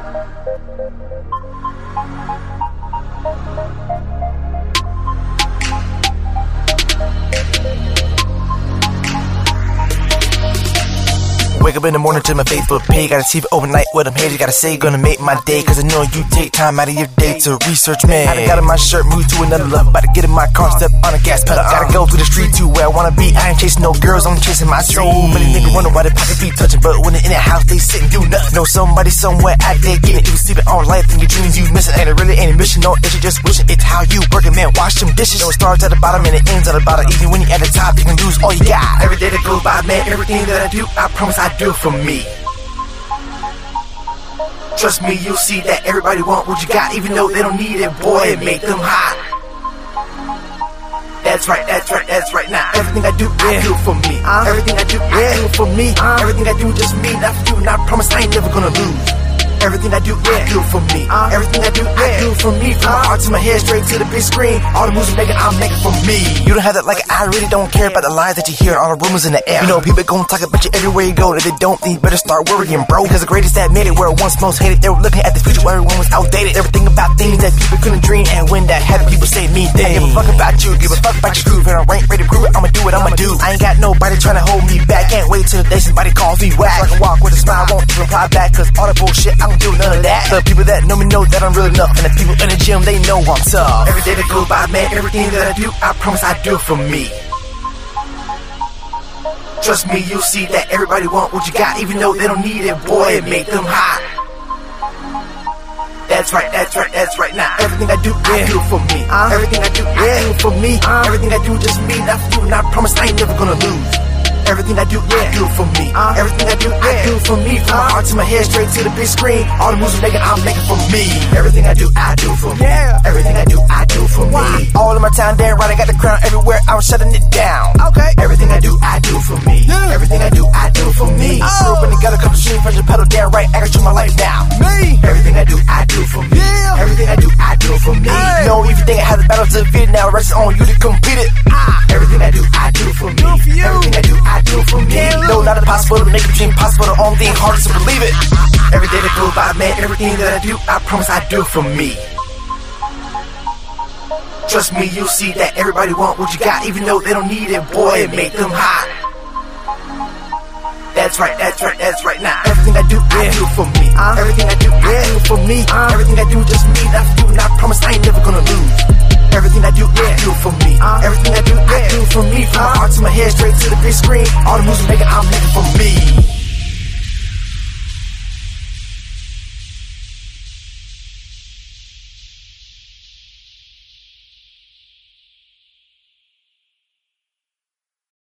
Wake up in the morning to my Facebook page. Gotta see it overnight what I'm haters gotta say. Gonna make my day, cause I know you take time out of your day to research me. I done got in my shirt, moved to another level. About to get in my car, step on a gas pedal. Gotta go to the street to where I wanna be. I ain't chasing no girls, I'm chasing my soul. Many niggas wonder why they pocket be touching, but when they in the house, they sit and do nothing. Know somebody somewhere out there getting it. You sleeping on life and your dreams you missing. Ain't it really any mission, no issue, just wishing it's how you working, man. Wash them dishes. No, it starts at the bottom and it ends at the bottom. Even when you at the top, you can lose all you got. Every day that goes by, man, everything that I do, I promise I do for me. Trust me, you'll see that everybody want what you got, even though they don't need it, boy, it make them hot. That's right, that's right, that's right. Now, everything I do, I do for me. Everything I do, I do for me. Everything I do, just me, not for you, and I promise I ain't never gonna lose. Everything I do, I do for me. Everything I do, I do for me. From my heart to my head, straight to the big screen. All the moves I'm making for me. You don't have that like I really don't care about the lies that you hear, all the rumors in the air. You know people gon' talk about you everywhere you go. If they don't, then you better start worrying, bro. Cause the greatest that made it, where it once most hated, they were looking at the future where everyone was outdated. Everything about things that people couldn't dream, and when that happened, people say mean things. Give a fuck about you, give a fuck about your groove, and I ain't ready to prove it. I'ma do what I'ma do. I ain't got nobody trying to hold me back. Can't wait till the day somebody calls me whack. So I can walk with a smile, won't even reply back. Cause all the bullshit, I don't do none of that. The people that know me know that I'm real enough, and the people in the gym, they know I'm tough. Every day that goes by, man, everything that I do, I promise I do for me. Trust me, you'll see that everybody want what you got, even though they don't need it, boy, it make them hot. That's right, that's right, that's right. Now, everything I do, I do for me. Everything I do, I do for me. Everything I do, just me, not for you, and I promise I ain't never gonna lose. Everything I do, I do for me. Everything I do, I do for me. From my heart to my head, straight to the big screen. All the moves I'm making for me. Everything I do, I do for me. Everything I do, I do for me. All of my time there, right, I got the crown everywhere, I'm shutting it down. Okay. Everything I do, I do for me. Everything I do, I do for me. When you got a couple streams, press your pedal down right, I can show my life now. Me. Everything I do, I do for me. Everything I do, I do for me. No, if you think I have the battle to defeat it, now the rest is on you to complete it. Everything I do, I do for me. Everything I do, I do for me. No, not impossible to make a dream possible. The only thing hardest to believe it. Every day that goes by, man, everything that I do, I promise I do for me. Trust me, you'll see that everybody want what you got, even though they don't need it, boy, it make them hot. That's right, that's right, that's right. Now, everything I do, I do for me. Everything I do, I do for me. Everything I do, just me, not for you, and I promise I ain't never gonna lose. Everything I do, I do for me. Everything I do, I do for me. From my heart to my head, straight to the big screen. All the moves I'm making for me.